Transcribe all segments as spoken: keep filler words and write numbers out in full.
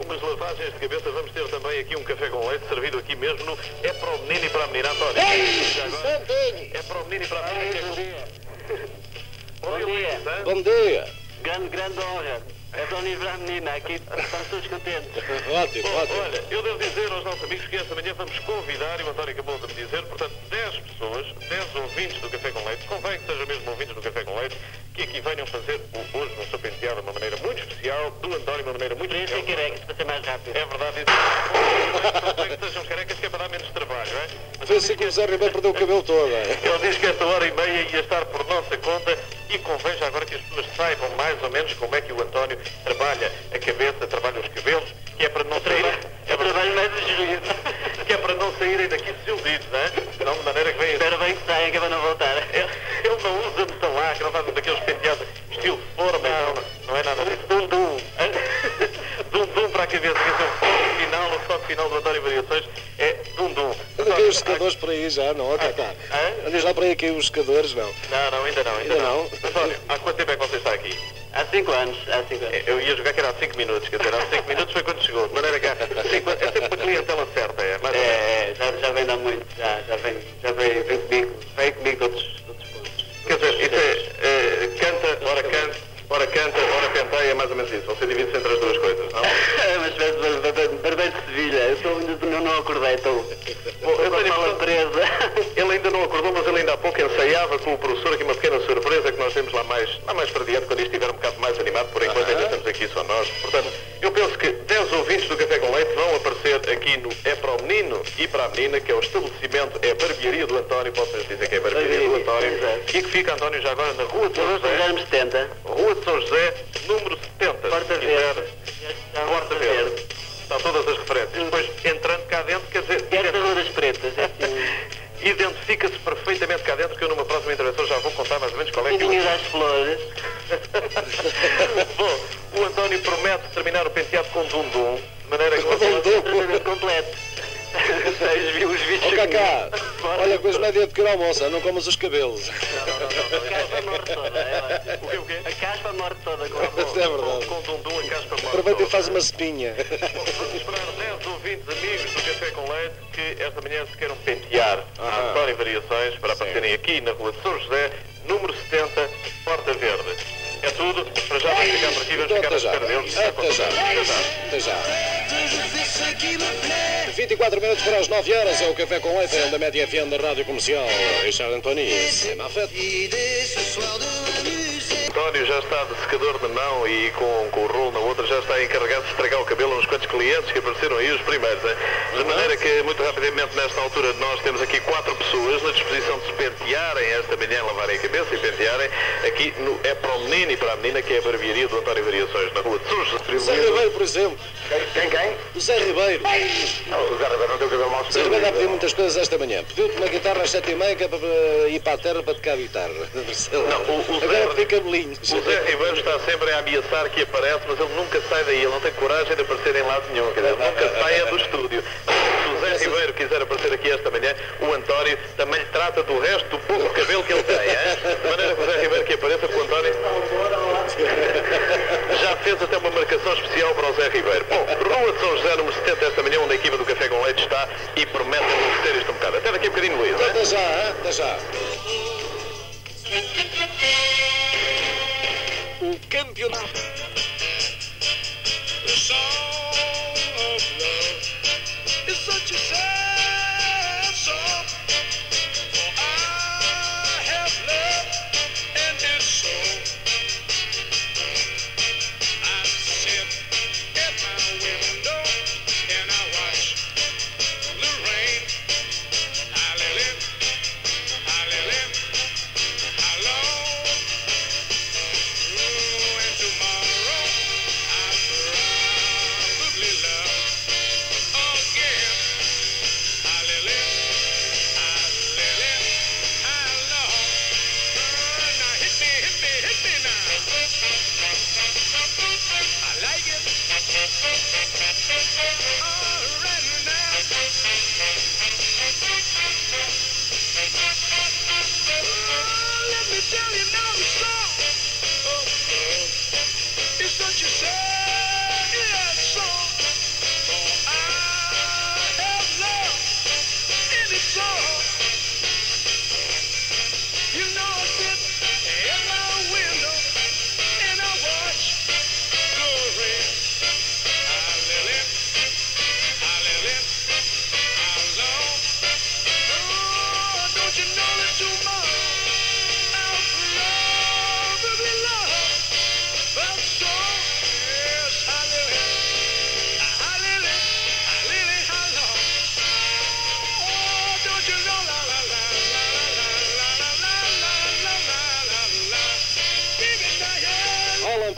umas lavagens de cabeça, vamos ter também aqui um café com leite, servido aqui mesmo no É para o menino e para a menina. António, é para o menino e para a menina. Bom dia. Bom dia. Bom dia. Grande, grande honra. É para o menino e para a menina. Aqui estamos todos contentes. Ótimo, Bom, ótimo. olha, eu devo dizer aos nossos amigos que esta manhã vamos convidar, e o António acabou de me dizer, portanto, dez pessoas, dez ouvintes do Café com Leite, convém que sejam mesmo ouvintes do Café com Leite, que aqui venham fazer o hoje no seu penteado de uma maneira muito especial, do António de uma maneira muito Por isso é especial. carecas, para ser mais rápido. É verdade isso. Convém que sejam carecas, que é para dar menos trabalho, não é? Mas Foi assim que o Zé Ribeiro perdeu o cabelo todo. é? ele diz que esta hora e meia ia estar por nossa conta e convém já agora que as pessoas saibam mais ou menos como é que o António trabalha a cabeça, trabalha os cabelos, que é para não sair, é para, Trabalho mais de juízo. que é para não saírem daqui desiludidos, não é? Não, de maneira que vem. Espero bem que saiam, que é para não voltar. Ele, ele não usa metalac, não faz daqueles penteados estilo forma, não, não é nada disso. Dum dum. Dum dum para a cabeça, que é o toque final, o toque final do António Variações é dum dum. Anda aqui os secadores por aí já, não? Ó, tá, tá. Hã? Andas lá por aí aqui os secadores, não? Não, não, ainda não, ainda, Ainda não. não? António, há quanto tempo é que você está aqui? Há cinco anos, há cinco anos. Eu ia jogar que era há cinco minutos, quer dizer, há cinco minutos foi quando chegou. De maneira que há cinco, é sempre uma clientela certa, é? Mais ou menos. É, é, já, já vem há muito, já, já vem, já vem, vem comigo, vem comigo de outros, de outros pontos. Quer dizer, isso é, é canta, ora canta, ora canta, ora penteia, é mais ou menos isso. Você divide-se entre as duas coisas, não? É uma espécie de barbeiro de Sevilha. Eu estou ainda não, não acordei, estou. Bom, eu Estou tenho com a mala presa. Ele ainda não acordou, mas ele ainda há pouco ensaiava com o professor aqui uma pequena surpresa que nós temos lá mais, lá mais para diante, quando isto estiver um bocado mais animado. Por enquanto ainda estamos aqui só nós. Portanto, eu penso que dez ouvintes do Café com Leite vão aparecer aqui no É para o menino e para a menina, que é o estabelecimento, é a barbearia do António, posso dizer que é a barbearia do António, e que fica, António, já agora na Rua de São Vamos José, pegar-me setenta. Rua de São José, número setenta. Porta se quiser. Verde. Porta Verde. Estão todas as referências. Depois, entrando cá dentro, quer dizer, Esta Rua das Pretas. É assim, identifica-se perfeitamente cá dentro, que eu numa próxima intervenção já vou contar mais ou menos qual é que é o... Pintinho das Flores. Bom, o António promete terminar o penteado com dum-dum, de maneira que Com você... dum-dum. Tratamento completo. Os bichos. Ó, Cacá, olha, coisa não é dia de pequeno almoço, não comas os cabelos. A caspa morre toda. é, O quê, o quê? A caspa morre toda. Com Isso é verdade. Com dum-dum, a caspa morre. Aproveita e faz uma espinha. Bom, vamos esperar dez ouvintes amigos do Café com Leite que esta manhã se queiram pentear a Aham. António Variações para aparecerem aqui na Rua de São José, número setenta, Porta Verde. É tudo, para já vamos ficar por aqui, vamos Então, ficar à até já. espera deles. Até já. Até já. Até já. vinte e quatro minutos para as nove horas, é o Café com Leite, da Média F M da Rádio Comercial. Richard Antoni, é má fé. António já está de secador de mão e com, com o rolo na outra já está encarregado de estragar o cabelo a uns quantos clientes que apareceram aí, os primeiros. Hein? De maneira que, muito rapidamente, nesta altura, nós temos aqui quatro pessoas na disposição de se pentearem esta manhã, lavarem a cabeça e pentearem aqui no É para o menino e para a menina, que é a barbearia do António Variações, na Rua de São Zé Ribeiro, por exemplo. Quem, quem? O Zé Ribeiro. Não, o Zé Ribeiro não tem o cabelo mal O Zé Ribeiro já pediu muitas coisas esta manhã. Pediu-te uma guitarra às sete e meia, que é para para ir para a terra para tocar a guitarra. Não, o, o Agora Zé... tem cabelinhos. O Zé Ribeiro está sempre a ameaçar que aparece, mas ele nunca sai daí, ele não tem coragem de aparecer em lado nenhum, quer dizer, nunca saia do estúdio. Se o Zé Ribeiro quiser aparecer aqui esta manhã, o António também lhe trata do resto do pouco cabelo que ele tem, hein? De maneira que o Zé Ribeiro que apareça, porque o António já fez até uma marcação especial para o Zé Ribeiro. Bom, Rua de São José, número setenta, esta manhã, onde a equipa do Café com Leite está e promete enlouquecer isto um bocado. Até daqui a bocadinho, Luís. Até já, hein? Até já. O campeonato. Tomorrow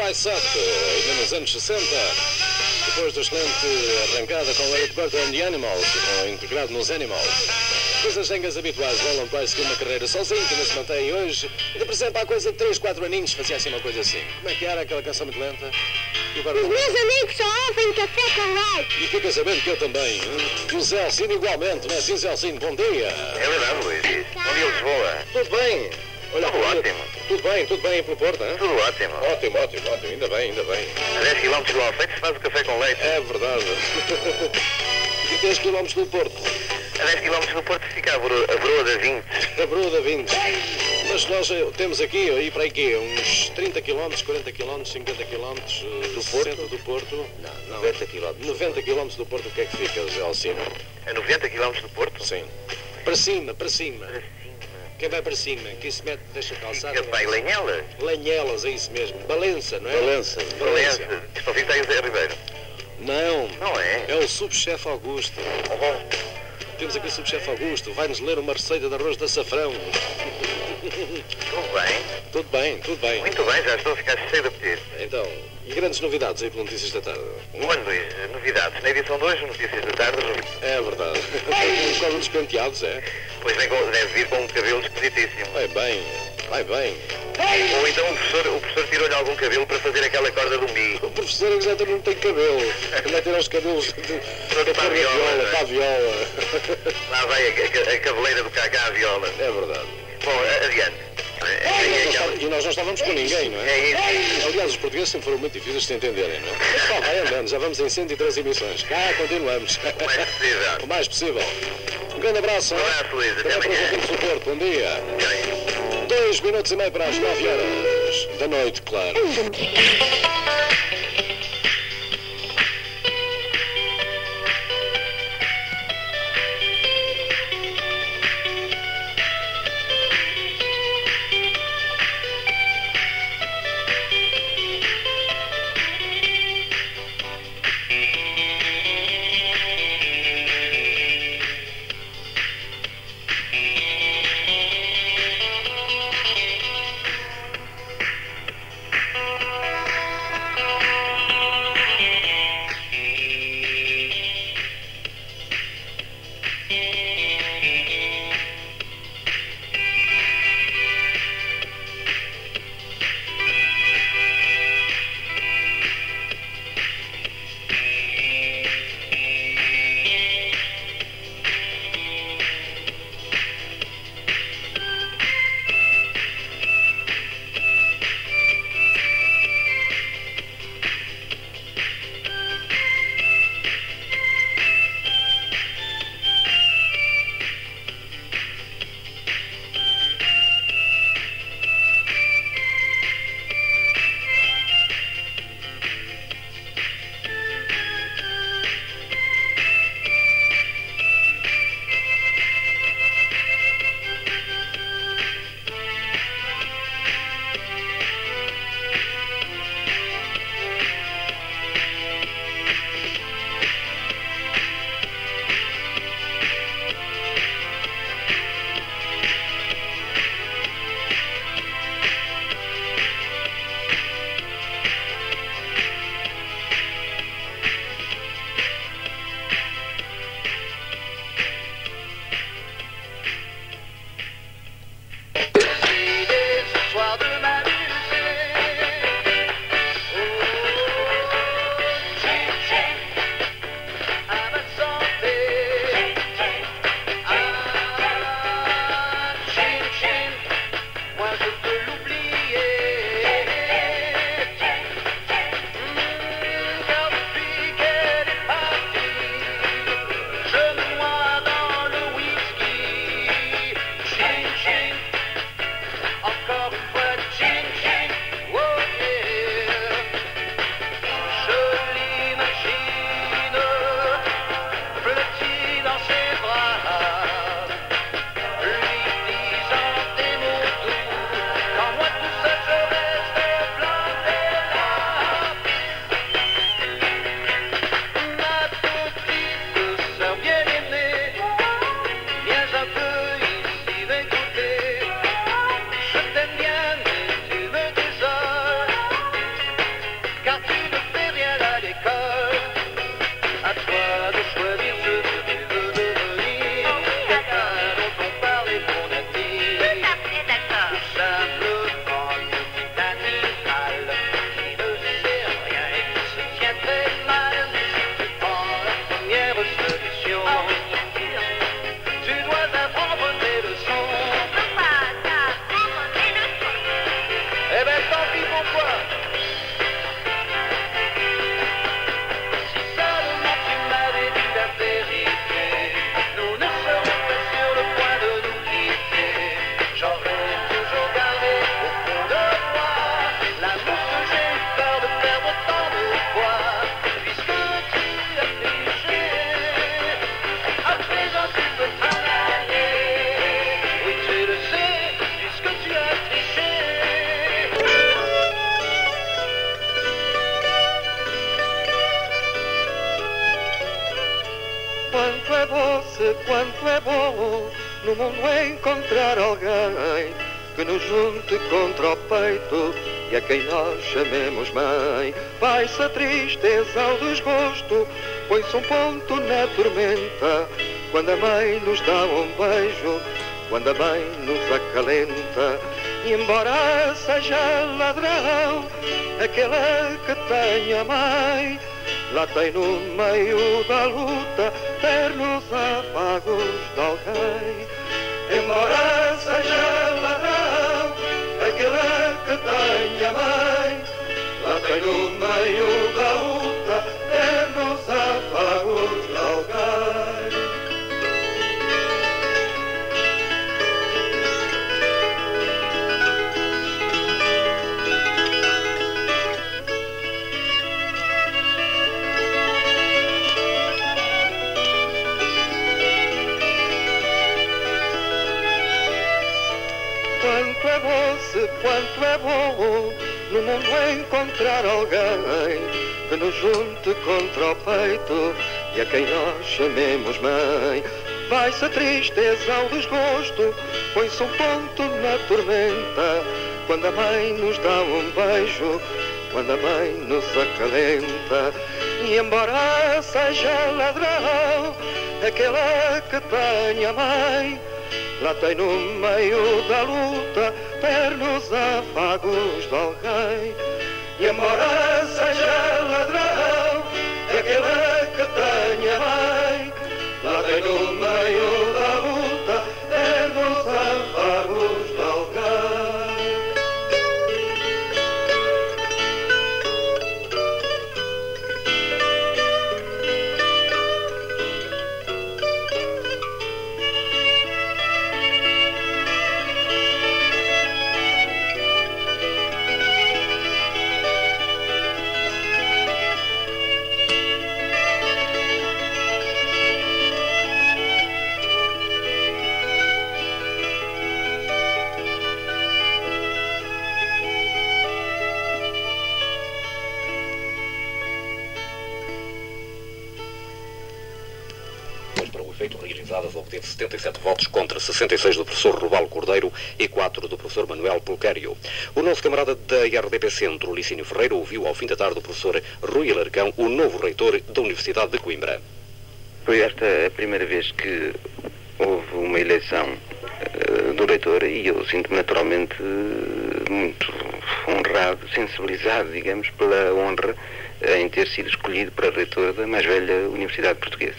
Dysart, ainda nos anos sessenta. Depois da excelente arrancada com Larry Burton and the Animals, integrado nos Animals. Depois as zangas habituais, Roland Price, que uma carreira sozinho, que ainda se mantém hoje. Ainda, por exemplo, há coisa de três, quatro aninhos, fazia assim uma coisa assim. Como é que era aquela canção muito lenta? E agora... Os meus amigos só ouvem café com leite. E fica sabendo que eu também. E o Zé Alcino igualmente, não é assim, Zé Alcino? Bom dia. É verdade, Luís. Bom dia, Lisboa. Tudo bem? Olha, Tudo ótimo. Tudo bem, tudo bem pelo Porto, hein? Tudo ótimo. Ótimo, ótimo, ótimo. Ainda bem, ainda bem. A dez quilómetros do Alfeite se faz o café com leite. É verdade. E dez quilómetros do Porto. A dez quilómetros do Porto fica a Broa, a Broa da vinte. A Broa da vinte. Mas nós eh, temos aqui, aí para aqui, uns trinta quilómetros, quarenta quilómetros, cinquenta quilómetros do Porto. Do Porto. Não, não. noventa quilómetros. noventa quilómetros do Porto, o que é que fica, Zé Alcino? A noventa quilómetros do Porto? Sim. Para cima, para cima. Quem vai para cima? Quem se mete, deixa calçar. Fica para Lenhelas? Lanhelas, é isso mesmo. Balença, não é? Balença. Balença. Isto para ficar em Zé Ribeiro? Não. Não é? É o subchefe Augusto. Temos aqui o subchefe Augusto. Vai-nos ler uma receita de arroz de açafrão. Tudo bem? Tudo bem, tudo bem. Muito bem, já estou a ficar cheio de apetite. Então, e grandes novidades aí pelo Notícias da Tarde? Quando, Luís? Novidades. Na edição de hoje, Notícias da Tarde. É verdade. Por causa dos penteados, é? Pois vem com, deve vir com um cabelo esquisitíssimo. Vai bem, vai bem. Ou então o professor, o professor tirou-lhe algum cabelo para fazer aquela corda do umbigo. O professor exatamente não tem cabelo. Ele vai tirar os cabelos de, de, de, para a viola. viola, para a viola. Lá vai a, a, a cabeleira do cacá à viola. É verdade. Bom, adiante. E nós não estávamos com ninguém, não é? É isso. Aliás, os portugueses sempre foram muito difíceis de se entenderem, não é? Mas pá, vai andando, já vamos em cento e três emissões. Cá continuamos. O mais possível. O mais possível. Um grande abraço. Um abraço, Luís. Até Até para os amanhã. ouvintes do Porto. Bom dia. Dois minutos e meio para as nove horas da noite, claro. quanto é doce, quanto é bom no mundo encontrar alguém que nos junte contra o peito e a quem nós chamemos mãe. Vai-se a tristeza ao desgosto, põe-se um ponto na tormenta, quando a mãe nos dá um beijo, quando a mãe nos acalenta. E embora seja ladrão aquele que tem a mãe, lá tem no meio da luta ternos afagos de alguém. Embora seja ladrão aquele que tem a mãe, lá tem no meio da luta ternos afagos de alguém. Quanto é doce, quanto é bom no mundo encontrar alguém que nos junte contra o peito e a quem nós chamemos mãe. Vai-se a tristeza ao desgosto, põe-se um ponto na tormenta, quando a mãe nos dá um beijo, quando a mãe nos acalenta. E embora seja ladrão aquele que tem a mãe, lá tem no meio da luta ternos afagos de alguém. E embora seja ladrão aquele que tem a mãe, lá tem no meio da luta ternos afagos de alguém. Obteve setenta e sete votos contra sessenta e seis do professor Robalo Cordeiro e quatro do professor Manuel Pulquério. O nosso camarada da I R D P Centro, Licínio Ferreira, ouviu ao fim da tarde o professor Rui Alarcão, o novo reitor da Universidade de Coimbra. Foi esta a primeira vez que houve uma eleição uh, do reitor e eu sinto-me naturalmente uh, muito honrado, sensibilizado, digamos, pela honra uh, em ter sido escolhido para reitor da mais velha Universidade Portuguesa.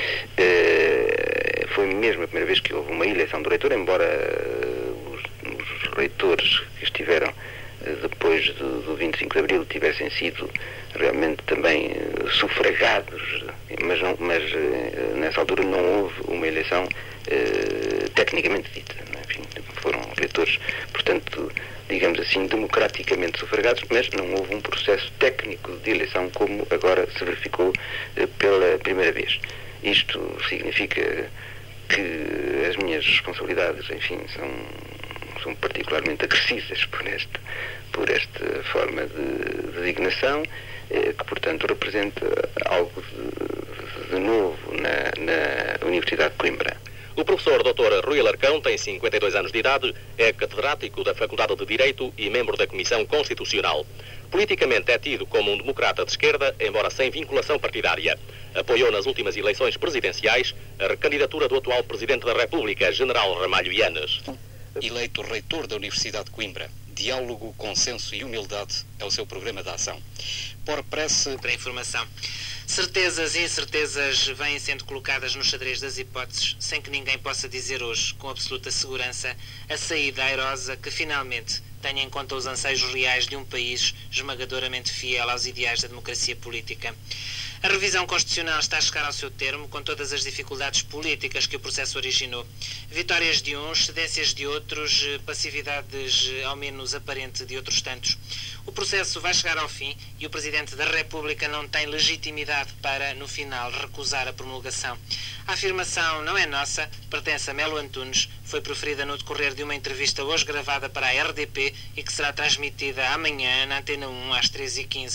Uh, foi mesmo a primeira vez que houve uma eleição do reitor, embora uh, os, os reitores que estiveram uh, depois do, do vinte e cinco de Abril tivessem sido realmente também uh, sufragados, mas, não, mas uh, nessa altura não houve uma eleição uh, tecnicamente dita. Enfim, foram reitores, portanto, digamos assim, democraticamente sufragados, mas não houve um processo técnico de eleição como agora se verificou uh, pela primeira vez. Isto significa que as minhas responsabilidades, enfim, são, são particularmente acrescidas por, este, por esta forma de designação, eh, que, portanto, representa algo de, de novo na, na Universidade de Coimbra. O professor doutor Rui Alarcão tem cinquenta e dois anos de idade, é catedrático da Faculdade de Direito e membro da Comissão Constitucional. Politicamente é tido como um democrata de esquerda, embora sem vinculação partidária. Apoiou nas últimas eleições presidenciais a recandidatura do atual Presidente da República, General Ramalho Yanes. Eleito reitor da Universidade de Coimbra, diálogo, consenso e humildade é o seu programa de ação. Por prece... Para informação. Certezas e incertezas vêm sendo colocadas no xadrez das hipóteses, sem que ninguém possa dizer hoje, com absoluta segurança, a saída airosa que finalmente tenha em conta os anseios reais de um país esmagadoramente fiel aos ideais da democracia política. A revisão constitucional está a chegar ao seu termo, com todas as dificuldades políticas que o processo originou. Vitórias de uns, cedências de outros, passividades ao menos aparente de outros tantos. O processo vai chegar ao fim e o Presidente da República não tem legitimidade para, no final, recusar a promulgação. A afirmação não é nossa, pertence a Melo Antunes, foi proferida no decorrer de uma entrevista hoje gravada para a R D P e que será transmitida amanhã na Antena um às treze e quinze.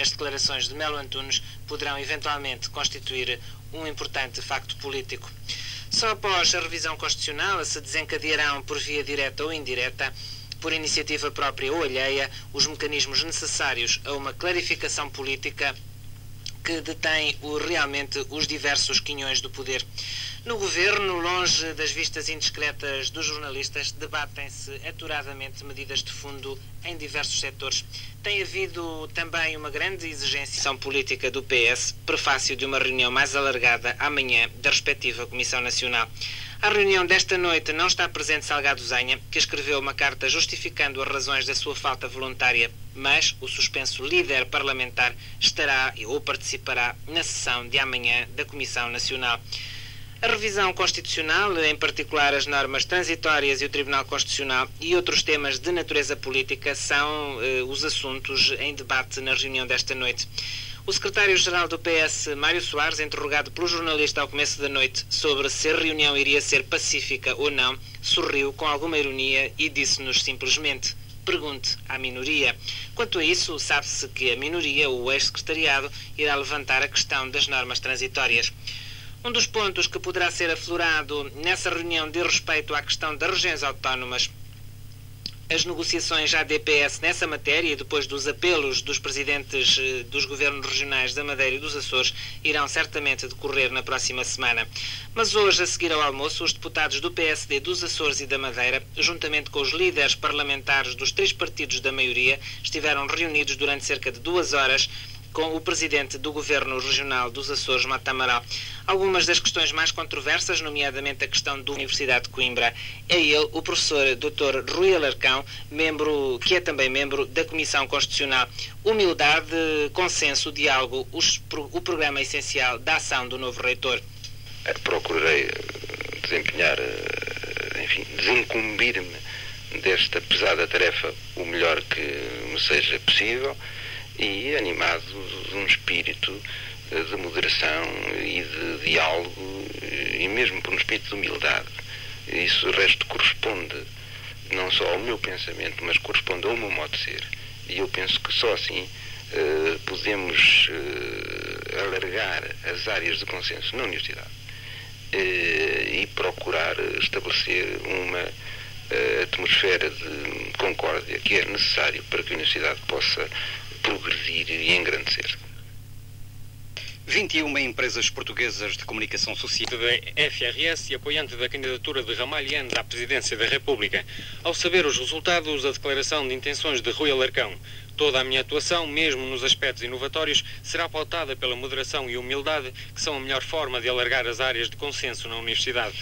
as declarações de Melo Antunes poderão eventualmente constituir um importante facto político. Só após a revisão constitucional se desencadearão por via direta ou indireta, por iniciativa própria ou alheia, os mecanismos necessários a uma clarificação política que detém o, realmente os diversos quinhões do poder. No governo, longe das vistas indiscretas dos jornalistas, debatem-se aturadamente medidas de fundo em diversos setores. Tem havido também uma grande exigência política do P S, prefácio de uma reunião mais alargada amanhã da respectiva Comissão Nacional. À reunião desta noite não está presente Salgado Zenha, que escreveu uma carta justificando as razões da sua falta voluntária, mas o suspenso líder parlamentar estará ou participará na sessão de amanhã da Comissão Nacional. A revisão constitucional, em particular as normas transitórias e o Tribunal Constitucional e outros temas de natureza política, são eh, os assuntos em debate na reunião desta noite. O secretário-geral do P S, Mário Soares, interrogado pelo jornalista ao começo da noite sobre se a reunião iria ser pacífica ou não, sorriu com alguma ironia e disse-nos simplesmente: pergunte à minoria. Quanto a isso, sabe-se que a minoria, o ex-secretariado, irá levantar a questão das normas transitórias. Um dos pontos que poderá ser aflorado nessa reunião diz respeito à questão das regiões autónomas. As negociações A D P S nessa matéria, depois dos apelos dos presidentes dos governos regionais da Madeira e dos Açores, irão certamente decorrer na próxima semana. Mas hoje, a seguir ao almoço, os deputados do P S D dos Açores e da Madeira, juntamente com os líderes parlamentares dos três partidos da maioria, estiveram reunidos durante cerca de duas horas com o presidente do Governo Regional dos Açores, Mata Amaral. Algumas das questões mais controversas, nomeadamente a questão da Universidade de Coimbra, é ele, o professor doutor Rui Alarcão, membro, que é também membro da Comissão Constitucional. Humildade, consenso, diálogo, os, o programa essencial da ação do novo reitor. Procurarei desempenhar, enfim, desincumbir-me desta pesada tarefa o melhor que me seja possível, e animado de um espírito de moderação e de diálogo, e mesmo por um espírito de humildade. Isso, o resto, corresponde não só ao meu pensamento, mas corresponde ao meu modo de ser. E eu penso que só assim uh, podemos uh, alargar as áreas de consenso na universidade uh, e procurar estabelecer uma uh, atmosfera de concórdia que é necessário para que a universidade possa progredir e engrandecer. vinte e uma empresas portuguesas de comunicação social da F R S e apoiante da candidatura de Ramalhiano à presidência da República. Ao saber os resultados da declaração de intenções de Rui Alarcão, toda a minha atuação, mesmo nos aspectos inovatórios, será pautada pela moderação e humildade, que são a melhor forma de alargar as áreas de consenso na universidade.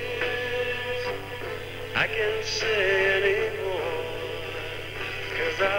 I can't say anymore, 'cause I